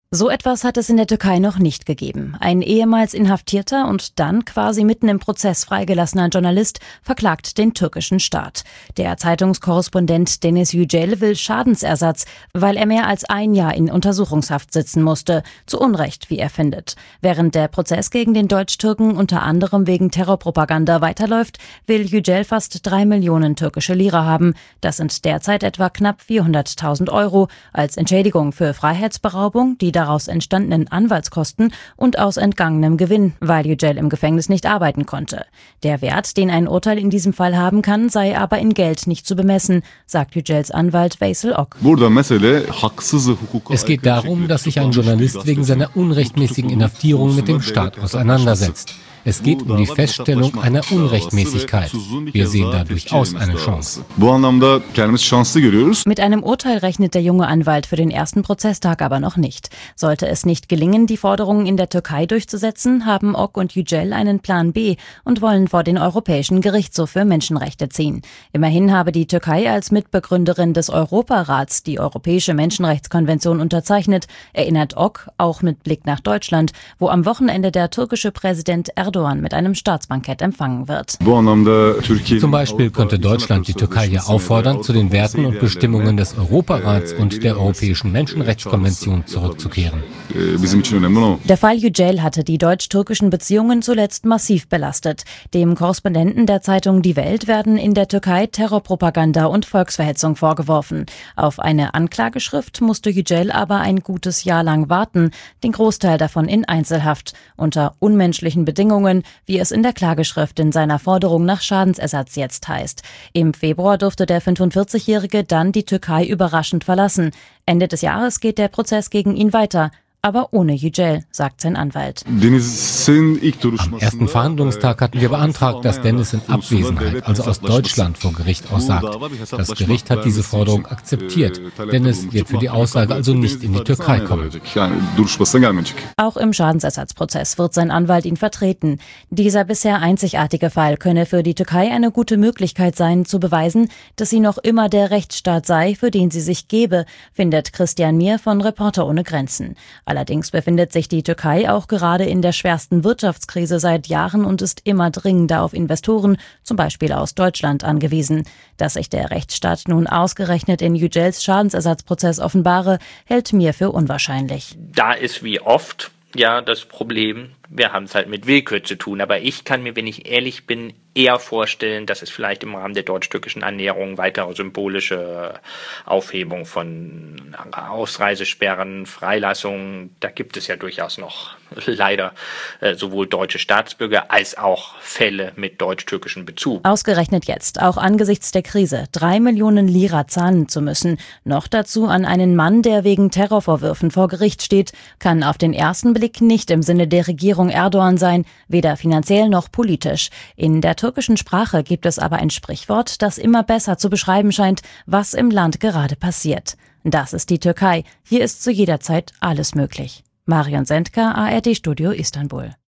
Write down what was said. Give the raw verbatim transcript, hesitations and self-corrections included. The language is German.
So etwas hat es in der Türkei noch nicht gegeben. Ein ehemals inhaftierter und dann quasi mitten im Prozess freigelassener Journalist verklagt den türkischen Staat. Der Zeitungskorrespondent Deniz Yücel will Schadensersatz, weil er mehr als ein Jahr in Untersuchungshaft sitzen musste. Zu Unrecht, wie er findet. Während der Prozess gegen den Deutsch-Türken unter anderem wegen Terrorpropaganda weiterläuft, will Yücel fast drei Millionen türkische Lira haben. Das sind derzeit etwa knapp vierhunderttausend Euro als Entschädigung für Freiheitsberaubung, die daraus entstandenen Anwaltskosten und aus entgangenem Gewinn, weil Yücel im Gefängnis nicht arbeiten konnte. Der Wert, den ein Urteil in diesem Fall haben kann, sei aber in Geld nicht zu bemessen, sagt Yücels Anwalt Veysel Ok. Es geht darum, dass sich ein Journalist wegen seiner unrechtmäßigen Inhaftierung mit dem Staat auseinandersetzt. Es geht um die Feststellung einer Unrechtmäßigkeit. Wir sehen da durchaus eine Chance. Mit einem Urteil rechnet der junge Anwalt für den ersten Prozesstag aber noch nicht. Sollte es nicht gelingen, die Forderungen in der Türkei durchzusetzen, haben Ok und Yücel einen Plan B und wollen vor den Europäischen Gerichtshof für Menschenrechte ziehen. Immerhin habe die Türkei als Mitbegründerin des Europarats die Europäische Menschenrechtskonvention unterzeichnet, erinnert Ok, auch mit Blick nach Deutschland, wo am Wochenende der türkische Präsident Erdogan mit einem Staatsbankett empfangen wird. Zum Beispiel könnte Deutschland die Türkei ja auffordern, zu den Werten und Bestimmungen des Europarats und der Europäischen Menschenrechtskonvention zurückzukehren. Der Fall Yücel hatte die deutsch-türkischen Beziehungen zuletzt massiv belastet. Dem Korrespondenten der Zeitung Die Welt werden in der Türkei Terrorpropaganda und Volksverhetzung vorgeworfen. Auf eine Anklageschrift musste Yücel aber ein gutes Jahr lang warten, den Großteil davon in Einzelhaft, unter unmenschlichen Bedingungen, wie es in der Klageschrift in seiner Forderung nach Schadensersatz jetzt heißt. Im Februar durfte der fünfundvierzigjährige dann die Türkei überraschend verlassen. Ende des Jahres geht der Prozess gegen ihn weiter. Aber ohne Yücel, sagt sein Anwalt. Am ersten Verhandlungstag hatten wir beantragt, dass Deniz in Abwesenheit, also aus Deutschland, vor Gericht aussagt. Das Gericht hat diese Forderung akzeptiert. Deniz wird für die Aussage also nicht in die Türkei kommen. Auch im Schadensersatzprozess wird sein Anwalt ihn vertreten. Dieser bisher einzigartige Fall könne für die Türkei eine gute Möglichkeit sein, zu beweisen, dass sie noch immer der Rechtsstaat sei, für den sie sich gebe, findet Christian Mier von Reporter ohne Grenzen. Allerdings befindet sich die Türkei auch gerade in der schwersten Wirtschaftskrise seit Jahren und ist immer dringender auf Investoren, zum Beispiel aus Deutschland, angewiesen. Dass sich der Rechtsstaat nun ausgerechnet in Yücels Schadensersatzprozess offenbare, hält Mier für unwahrscheinlich. Da ist wie oft ja das Problem, wir haben es halt mit Willkür zu tun, aber ich kann mir, wenn ich ehrlich bin, eher vorstellen, dass es vielleicht im Rahmen der deutsch-türkischen Annäherung weitere symbolische Aufhebung von Ausreisesperren, Freilassungen, da gibt es ja durchaus noch leider äh, sowohl deutsche Staatsbürger als auch Fälle mit deutsch-türkischem Bezug. Ausgerechnet jetzt, auch angesichts der Krise, drei Millionen Lira zahlen zu müssen, noch dazu an einen Mann, der wegen Terrorvorwürfen vor Gericht steht, kann auf den ersten Blick nicht im Sinne der Regierung Erdogan sein, weder finanziell noch politisch. In der türkischen Sprache gibt es aber ein Sprichwort, das immer besser zu beschreiben scheint, was im Land gerade passiert. Das ist die Türkei. Hier ist zu jeder Zeit alles möglich. Marion Sendker, A R D Studio Istanbul.